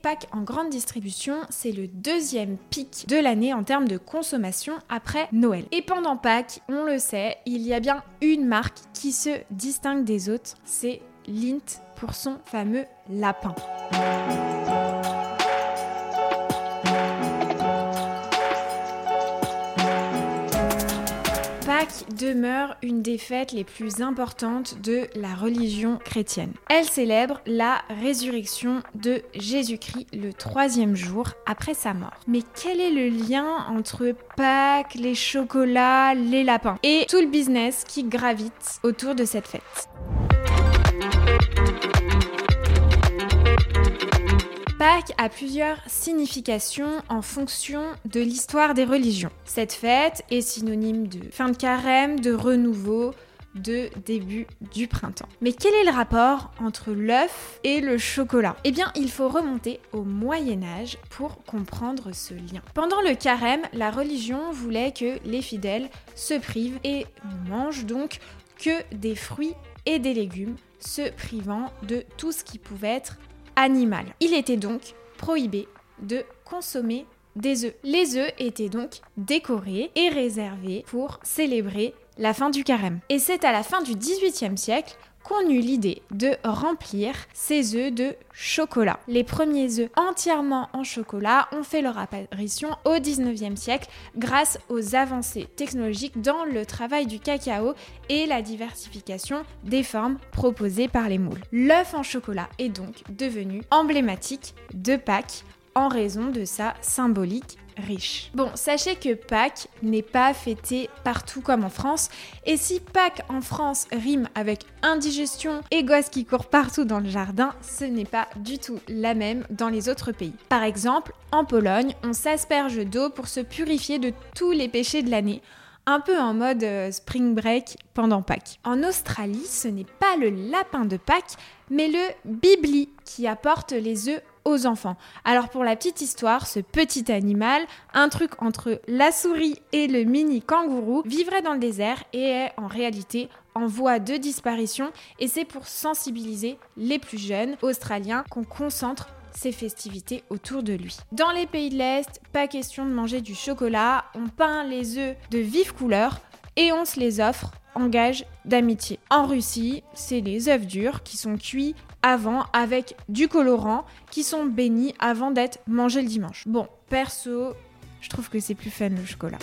Pâques en grande distribution, c'est le deuxième pic de l'année en termes de consommation après Noël. Et pendant Pâques, on le sait, il y a bien une marque qui se distingue des autres, c'est Lindt pour son fameux lapin. Pâques demeure une des fêtes les plus importantes de la religion chrétienne. Elle célèbre la résurrection de Jésus-Christ le 3e jour après sa mort. Mais quel est le lien entre Pâques, les chocolats, les lapins et tout le business qui gravite autour de cette fête ? Pâques a plusieurs significations en fonction de l'histoire des religions. Cette fête est synonyme de fin de carême, de renouveau, de début du printemps. Mais quel est le rapport entre l'œuf et le chocolat ? Eh bien, il faut remonter au Moyen-Âge pour comprendre ce lien. Pendant le carême, la religion voulait que les fidèles se privent et ne mangent donc que des fruits et des légumes, se privant de tout ce qui pouvait être animal. Il était donc prohibé de consommer des œufs. Les œufs étaient donc décorés et réservés pour célébrer la fin du carême. Et c'est à la fin du XVIIIe siècle qu'on eut l'idée de remplir ces œufs de chocolat. Les premiers œufs entièrement en chocolat ont fait leur apparition au XIXe siècle grâce aux avancées technologiques dans le travail du cacao et la diversification des formes proposées par les moules. L'œuf en chocolat est donc devenu emblématique de Pâques en raison de sa symbolique riche. Bon, sachez que Pâques n'est pas fêté partout comme en France, et si Pâques en France rime avec indigestion et gosses qui courent partout dans le jardin, ce n'est pas du tout la même dans les autres pays. Par exemple, en Pologne, on s'asperge d'eau pour se purifier de tous les péchés de l'année, un peu en mode spring break pendant Pâques. En Australie, ce n'est pas le lapin de Pâques, mais le bibli qui apporte les œufs aux enfants. Alors pour la petite histoire, ce petit animal, un truc entre la souris et le mini kangourou, vivrait dans le désert et est en réalité en voie de disparition, et c'est pour sensibiliser les plus jeunes australiens qu'on concentre ces festivités autour de lui. Dans les pays de l'Est, pas question de manger du chocolat, on peint les œufs de vives couleurs et on se les offre en gage d'amitié. En Russie, c'est les œufs durs qui sont cuits avant avec du colorant qui sont bénis avant d'être mangés le dimanche. Bon, perso, je trouve que c'est plus fun le chocolat.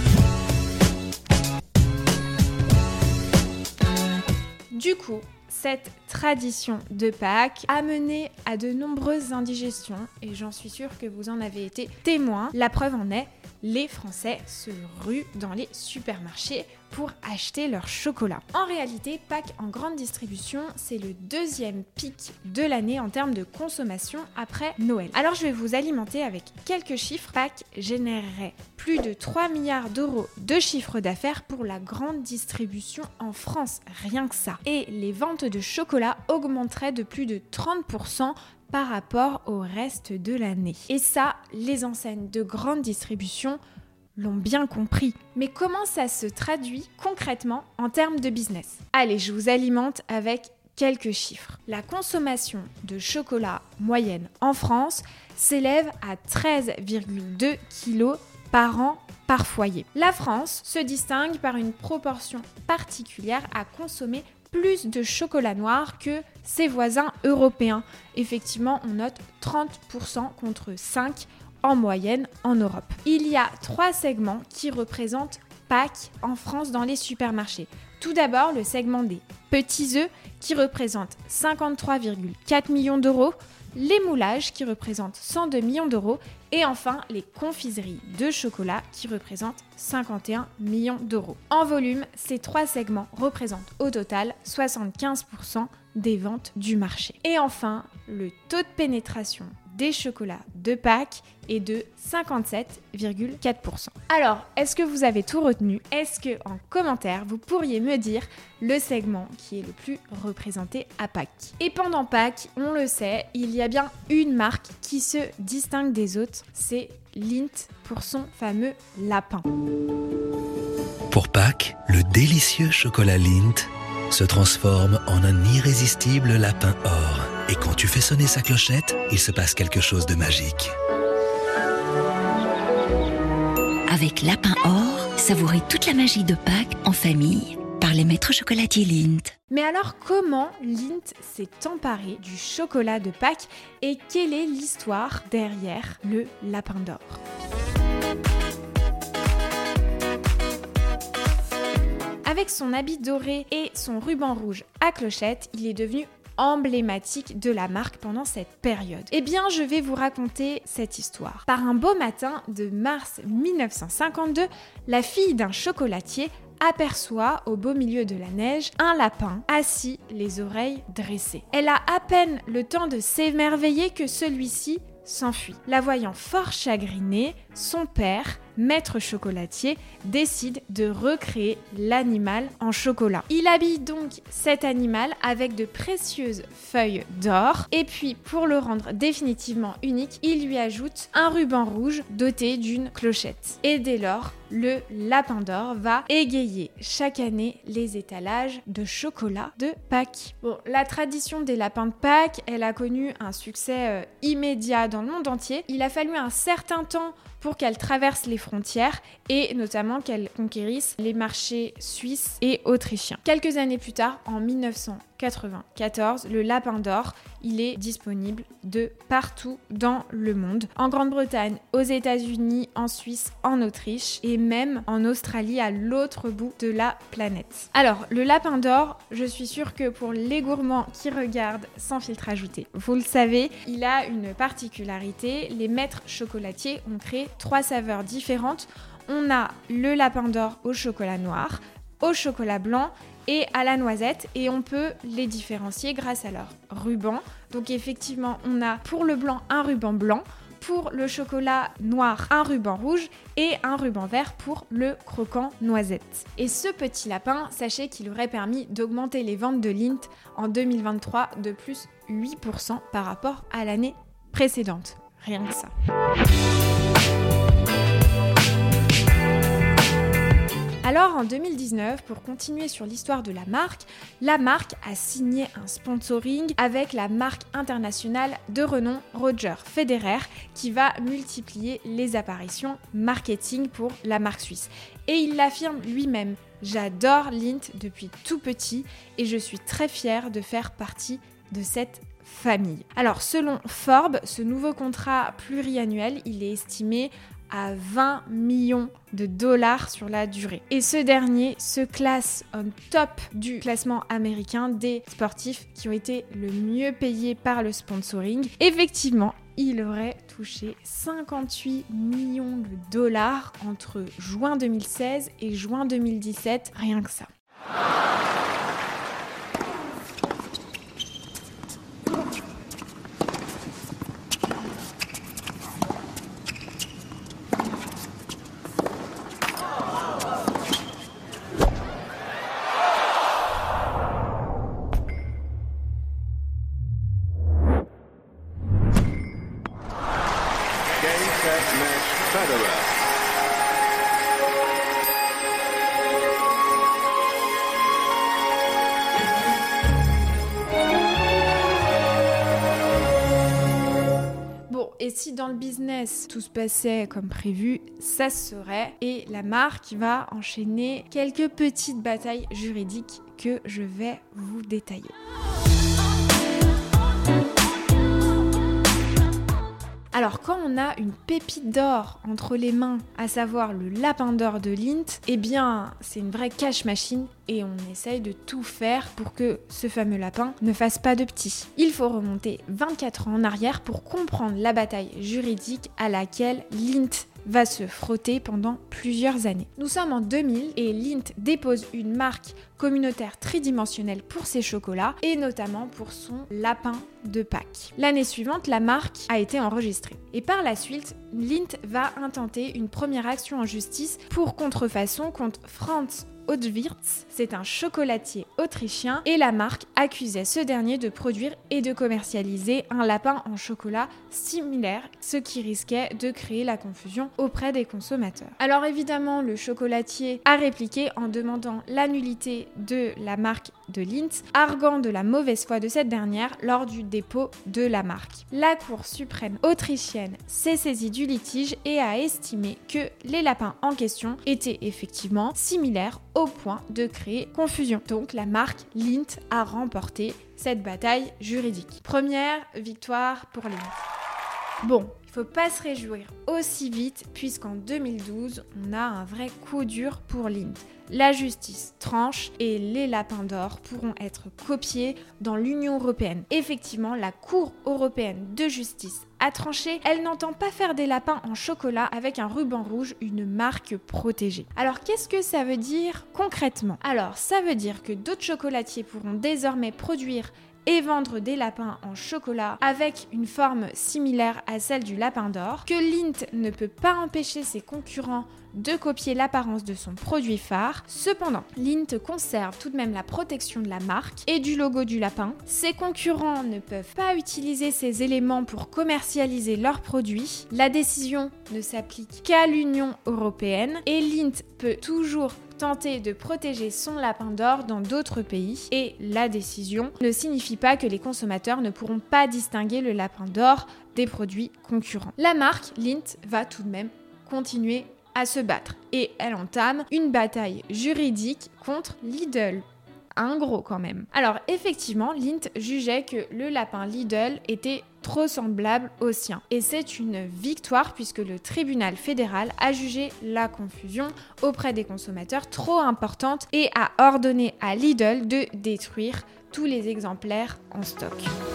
Du coup, cette tradition de Pâques a mené à de nombreuses indigestions et j'en suis sûre que vous en avez été témoin. La preuve en est, les Français se ruent dans les supermarchés pour acheter leur chocolat. En réalité, Pâques en grande distribution, c'est le deuxième pic de l'année en termes de consommation après Noël. Alors je vais vous alimenter avec quelques chiffres. Pâques générerait plus de 3 milliards d'euros de chiffre d'affaires pour la grande distribution en France, rien que ça. Et les ventes de chocolat augmenteraient de plus de 30% par rapport au reste de l'année. Et ça, les enseignes de grande distribution l'ont bien compris. Mais comment ça se traduit concrètement en termes de business ? Allez, je vous alimente avec quelques chiffres. La consommation de chocolat moyenne en France s'élève à 13,2 kg par an par foyer. La France se distingue par une proportion particulière à consommer plus de chocolat noir que ses voisins européens. Effectivement, on note 30% contre 5% en moyenne en Europe. Il y a 3 segments qui représentent Pâques en France dans les supermarchés. Tout d'abord, le segment des petits œufs qui représente 53,4 millions d'euros, les moulages qui représentent 102 millions d'euros et enfin les confiseries de chocolat qui représentent 51 millions d'euros. En volume, ces 3 segments représentent au total 75% des ventes du marché. Et enfin, le taux de pénétration des chocolats de Pâques est de 57,4%. Alors, est-ce que vous avez tout retenu ? Est-ce que en commentaire, vous pourriez me dire le segment qui est le plus représenté à Pâques ? Et pendant Pâques, on le sait, il y a bien une marque qui se distingue des autres, c'est Lindt pour son fameux lapin. Pour Pâques, le délicieux chocolat Lindt se transforme en un irrésistible lapin or. Et quand tu fais sonner sa clochette, il se passe quelque chose de magique. Avec Lapin Or, savourez toute la magie de Pâques en famille par les maîtres chocolatiers Lindt. Mais alors comment Lindt s'est emparé du chocolat de Pâques et quelle est l'histoire derrière le lapin d'or ? Avec son habit doré et son ruban rouge à clochette, il est devenu emblématique de la marque pendant cette période. Eh bien, je vais vous raconter cette histoire. Par un beau matin de mars 1952, la fille d'un chocolatier aperçoit au beau milieu de la neige un lapin assis, les oreilles dressées. Elle a à peine le temps de s'émerveiller que celui-ci s'enfuit. La voyant fort chagrinée, son père, maître chocolatier, décide de recréer l'animal en chocolat. Il habille donc cet animal avec de précieuses feuilles d'or et puis pour le rendre définitivement unique, il lui ajoute un ruban rouge doté d'une clochette. Et dès lors, le lapin d'or va égayer chaque année les étalages de chocolat de Pâques. Bon, la tradition des lapins de Pâques, elle a connu un succès immédiat dans le monde entier. Il a fallu un certain temps pour qu'elle traverse les frontières et notamment qu'elle conquérisse les marchés suisses et autrichiens. Quelques années plus tard, en 1994, le lapin d'or, il est disponible de partout dans le monde. En Grande-Bretagne, aux États-Unis, en Suisse, en Autriche et même en Australie à l'autre bout de la planète. Alors, le lapin d'or, je suis sûre que pour les gourmands qui regardent Sans filtre ajouté, vous le savez, il a une particularité. Les maîtres chocolatiers ont créé 3 saveurs différentes. On a le lapin d'or au chocolat noir, au chocolat blanc et à la noisette, et on peut les différencier grâce à leur ruban. Donc effectivement, on a pour le blanc un ruban blanc, pour le chocolat noir un ruban rouge et un ruban vert pour le croquant noisette. Et ce petit lapin, sachez qu'il aurait permis d'augmenter les ventes de Lindt en 2023 de plus 8% par rapport à l'année précédente. Rien que ça. Alors en 2019, pour continuer sur l'histoire de la marque a signé un sponsoring avec la marque internationale de renom Roger Federer qui va multiplier les apparitions marketing pour la marque suisse. Et il l'affirme lui-même, j'adore Lindt depuis tout petit et je suis très fière de faire partie de cette famille. Alors selon Forbes, ce nouveau contrat pluriannuel, il est estimé à 20 millions de dollars sur la durée. Et ce dernier se classe on top du classement américain des sportifs qui ont été le mieux payés par le sponsoring. Effectivement, il aurait touché 58 millions de dollars entre juin 2016 et juin 2017, rien que ça. Et si dans le business tout se passait comme prévu, ça se saurait et la marque va enchaîner quelques petites batailles juridiques que je vais vous détailler. Alors quand on a une pépite d'or entre les mains, à savoir le lapin d'or de Lindt, eh bien c'est une vraie cash machine et on essaye de tout faire pour que ce fameux lapin ne fasse pas de petits. Il faut remonter 24 ans en arrière pour comprendre la bataille juridique à laquelle Lindt va se frotter pendant plusieurs années. Nous sommes en 2000 et Lindt dépose une marque communautaire tridimensionnelle pour ses chocolats et notamment pour son lapin de Pâques. L'année suivante, la marque a été enregistrée. Et par la suite, Lindt va intenter une première action en justice pour contrefaçon contre Franz Hautwirtz, c'est un chocolatier autrichien, et la marque accusait ce dernier de produire et de commercialiser un lapin en chocolat similaire, ce qui risquait de créer la confusion auprès des consommateurs. Alors évidemment, le chocolatier a répliqué en demandant la nullité de la marque de Lindt, arguant de la mauvaise foi de cette dernière lors du dépôt de la marque. La Cour suprême autrichienne s'est saisie du litige et a estimé que les lapins en question étaient effectivement similaires au point de créer confusion. Donc la marque Lindt a remporté cette bataille juridique. Première victoire pour Lindt. Bon, il faut pas se réjouir aussi vite puisqu'en 2012, on a un vrai coup dur pour Lindt. La justice tranche et les lapins d'or pourront être copiés dans l'Union européenne. Effectivement, la Cour européenne de justice a tranché. Elle n'entend pas faire des lapins en chocolat avec un ruban rouge, une marque protégée. Alors, qu'est-ce que ça veut dire concrètement ? Alors, ça veut dire que d'autres chocolatiers pourront désormais produire et vendre des lapins en chocolat avec une forme similaire à celle du lapin d'or, que Lindt ne peut pas empêcher ses concurrents de copier l'apparence de son produit phare. Cependant, Lindt conserve tout de même la protection de la marque et du logo du lapin. Ses concurrents ne peuvent pas utiliser ces éléments pour commercialiser leurs produits. La décision ne s'applique qu'à l'Union européenne et Lindt peut toujours tenter de protéger son lapin d'or dans d'autres pays, et la décision ne signifie pas que les consommateurs ne pourront pas distinguer le lapin d'or des produits concurrents. La marque Lindt va tout de même continuer à se battre et elle entame une bataille juridique contre Lidl. Un gros quand même. Alors effectivement, Lindt jugeait que le lapin Lidl était trop semblable au sien. Et c'est une victoire puisque le tribunal fédéral a jugé la confusion auprès des consommateurs trop importante et a ordonné à Lidl de détruire tous les exemplaires en stock.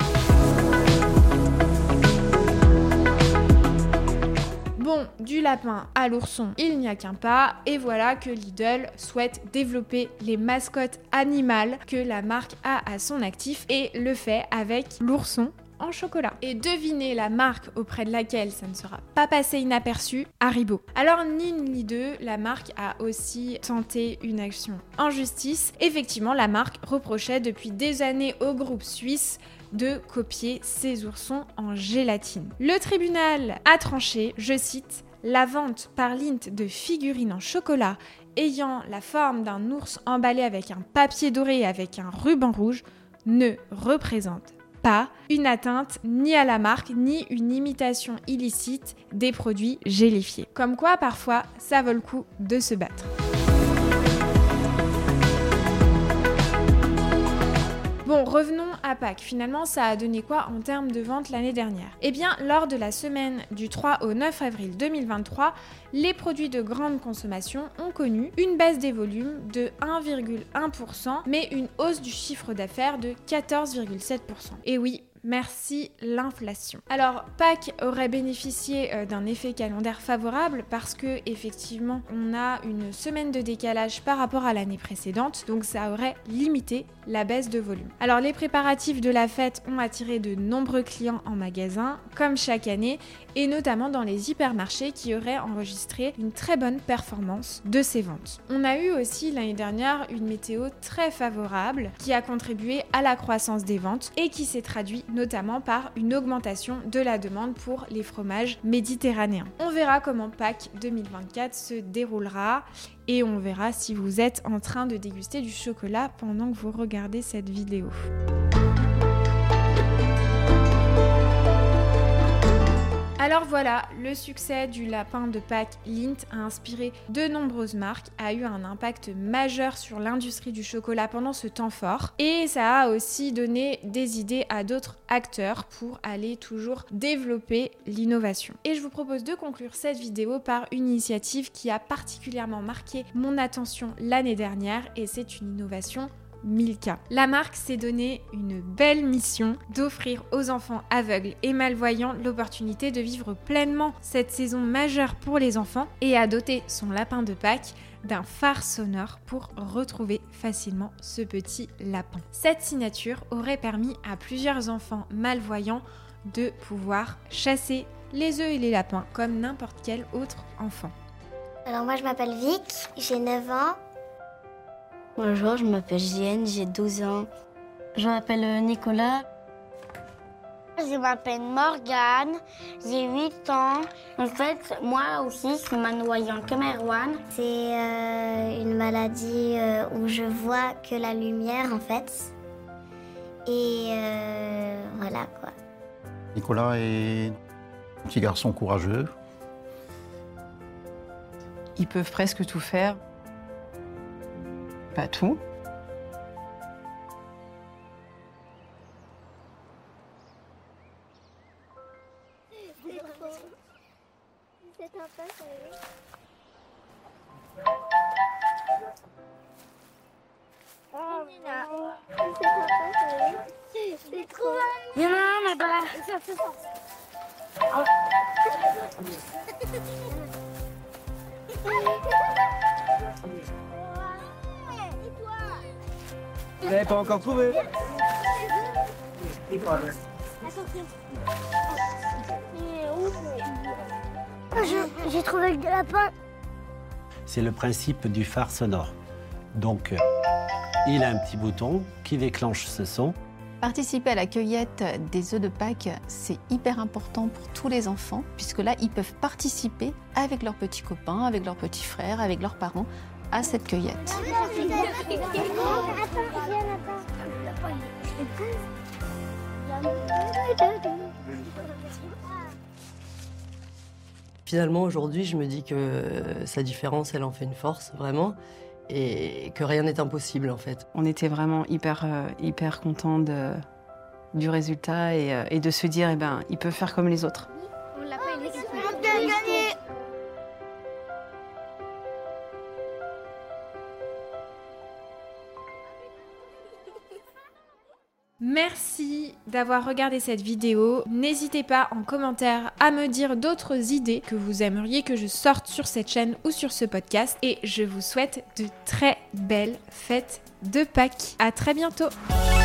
Bon, du lapin à l'ourson, il n'y a qu'un pas, et voilà que Lidl souhaite développer les mascottes animales que la marque a à son actif et le fait avec l'ourson en chocolat. Et devinez la marque auprès de laquelle ça ne sera pas passé inaperçu, Haribo. Alors ni une ni deux, la marque a aussi tenté une action en justice. Effectivement, la marque reprochait depuis des années au groupe suisse de copier ses oursons en gélatine. Le tribunal a tranché, je cite, « La vente par Lindt de figurines en chocolat ayant la forme d'un ours emballé avec un papier doré et avec un ruban rouge ne représente pas une atteinte ni à la marque ni une imitation illicite des produits gélifiés. » Comme quoi, parfois, ça vaut le coup de se battre. Bon, revenons à Pâques. Finalement, ça a donné quoi en termes de vente l'année dernière ? Eh bien, lors de la semaine du 3 au 9 avril 2023, les produits de grande consommation ont connu une baisse des volumes de 1,1%, mais une hausse du chiffre d'affaires de 14,7%. Et oui, merci l'inflation. Alors, Pâques aurait bénéficié d'un effet calendaire favorable parce que effectivement, on a une semaine de décalage par rapport à l'année précédente, donc ça aurait limité la baisse de volume. Alors, les préparatifs de la fête ont attiré de nombreux clients en magasin, comme chaque année, et notamment dans les hypermarchés qui auraient enregistré une très bonne performance de ces ventes. On a eu aussi l'année dernière une météo très favorable qui a contribué à la croissance des ventes et qui s'est traduit notamment par une augmentation de la demande pour les fromages méditerranéens. On verra comment Pâques 2024 se déroulera et on verra si vous êtes en train de déguster du chocolat pendant que vous regardez cette vidéo. Alors voilà, le succès du lapin de Pâques Lindt a inspiré de nombreuses marques, a eu un impact majeur sur l'industrie du chocolat pendant ce temps fort et ça a aussi donné des idées à d'autres acteurs pour aller toujours développer l'innovation. Et je vous propose de conclure cette vidéo par une initiative qui a particulièrement marqué mon attention l'année dernière et c'est une innovation Milka. La marque s'est donné une belle mission d'offrir aux enfants aveugles et malvoyants l'opportunité de vivre pleinement cette saison majeure pour les enfants et a doté son lapin de Pâques d'un phare sonore pour retrouver facilement ce petit lapin. Cette signature aurait permis à plusieurs enfants malvoyants de pouvoir chasser les œufs et les lapins comme n'importe quel autre enfant. Alors moi je m'appelle Vic, j'ai 9 ans Bonjour, je m'appelle Jienne, j'ai 12 ans. Je m'appelle Nicolas. Je m'appelle Morgane, j'ai 8 ans. En fait, moi aussi, je m'a noyé en Cameroun. C'est une maladie où je vois que la lumière, en fait. Et voilà, quoi. Nicolas est un petit garçon courageux. Ils peuvent presque tout faire. Pas tout. C'est trop bien. Il y en a un là-bas. Vous n'avez pas encore trouvé? J'ai trouvé le lapin. C'est le principe du phare sonore. Donc, il a un petit bouton qui déclenche ce son. Participer à la cueillette des œufs de Pâques, c'est hyper important pour tous les enfants, puisque là, ils peuvent participer avec leurs petits copains, avec leurs petits frères, avec leurs parents, à cette cueillette. Finalement, aujourd'hui, je me dis que sa différence, elle en fait une force, vraiment, et que rien n'est impossible, en fait. On était vraiment hyper contents du résultat et de se dire, ils peuvent faire comme les autres. On l'a pas gagné. Merci d'avoir regardé cette vidéo. N'hésitez pas en commentaire à me dire d'autres idées que vous aimeriez que je sorte sur cette chaîne ou sur ce podcast. Et je vous souhaite de très belles fêtes de Pâques. À très bientôt.